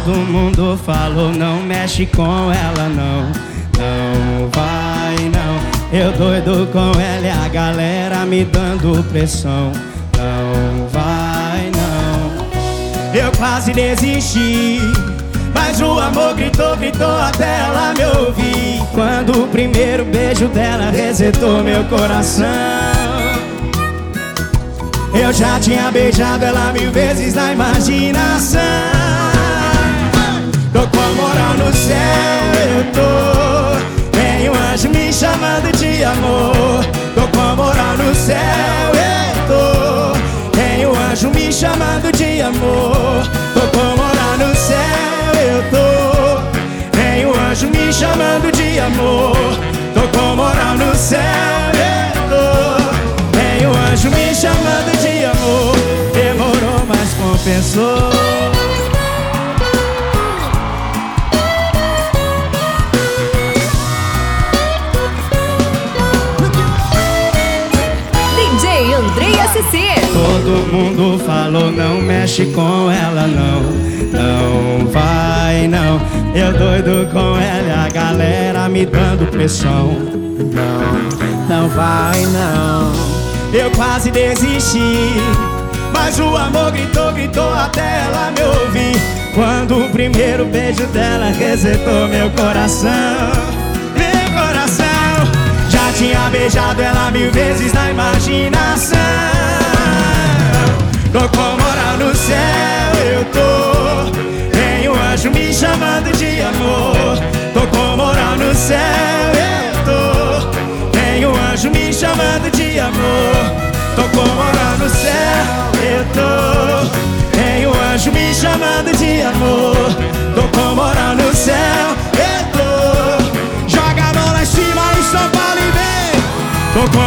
Todo mundo falou, não mexe com ela não. Não vai não. Eu doido com ela e a galera me dando pressão. Não vai não. Eu quase desisti, mas o amor gritou, gritou até ela me ouvir. Quando o primeiro beijo dela resetou meu coração. Eu já tinha beijado ela 1000 vezes na imaginação. Tô com a moral no céu, eu tô. Tem um anjo me chamando de amor. Tô com a moral no céu, eu tô. Tem um anjo me chamando de amor. Tô com a moral no céu, eu tô. Tem um anjo me chamando de amor. Tô com a moral no céu, eu tô. Tem um anjo me chamando de amor. Demorou, mas compensou. DJ Andrei SC. Todo mundo falou, não mexe com ela não. Não vai não. Eu doido com ela e a galera me dando pressão. Não vai não. Eu quase desisti, mas o amor gritou, gritou até ela me ouvir. Quando o primeiro beijo dela resetou meu coração. Meu coração. Já tinha beijado ela 1000 vezes na imaginação. Tô com moral no céu, eu tô. Tem um anjo me chamando de amor. Tô com moral no céu, eu tô. Tem um anjo me chamando de amor. Tô com moral no céu, eu tô. Tem um anjo me chamando de amor. Tô com moral no céu, eu tô. Joga a mão lá em cima em São Paulo e vem. Tô com